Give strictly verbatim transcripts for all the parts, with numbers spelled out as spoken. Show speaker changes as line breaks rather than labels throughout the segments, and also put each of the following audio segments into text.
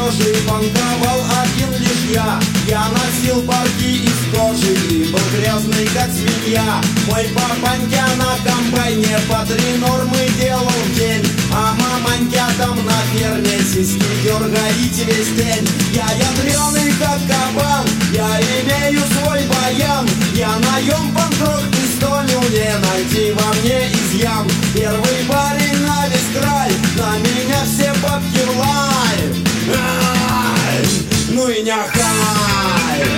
рожей банковал один лишь я. Я носил парки из кожи и был грязный, как свинья. Мой папанька на комбайне по три нормы делал в день, а маманька там на ферме сиськи дергаете весь день. Я ядреный, как кабан, я имею свой баян. Я наем панк-рок пистолю, не найти во мне изъян. Первый парень на весь край, на меня все бабки в лай. Ай, ну и няхай.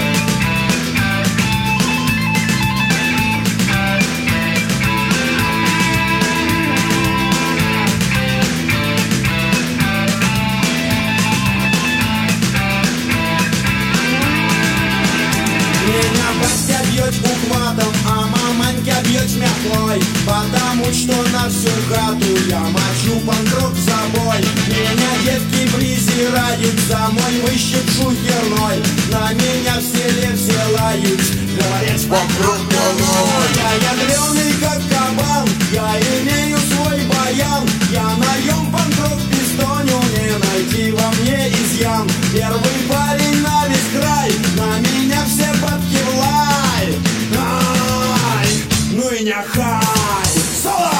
Меня батя бьет ухватом, а маманька бьет метлой, потому что на всю хату я мочу панк-рок в забой. Меня девки презирают за мой выщик шухерной, на меня в селе все лают, говорят, панк-рок малой. Я ядреный, как кабан, я имею свой баян. Я наем панк-рок пистоню, не найти во мне изъян. Первый парень на весь край, на меня все бабки в лай. Ай, ну и няхай. Соло!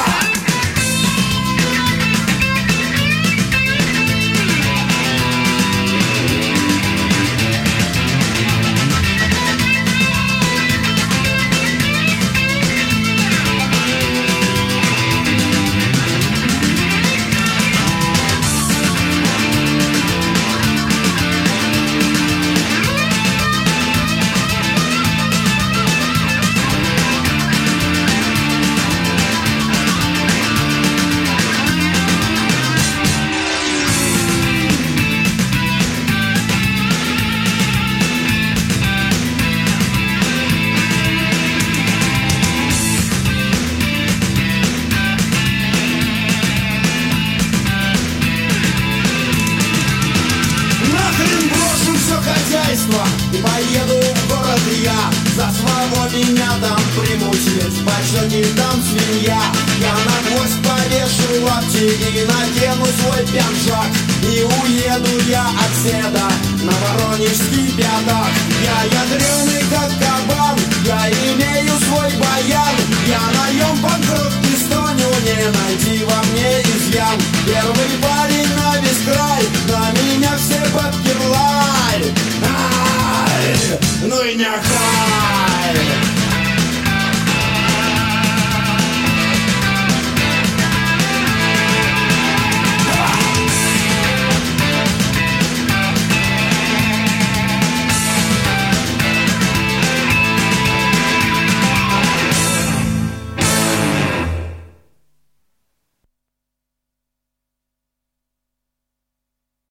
И поеду в город я, за свободу меня там примут, ведь почти там свинья. Я на гвоздь повешу лапти и надену свой пиджак, и уеду я отседа на воронежский пятак. Я ядреный, как кабан, я имею свой баян. Я наем панк-рок пистоню, не найти во мне изъян. Первый парень на весь край, на меня все бабки в лай. Ай, ну и няхай.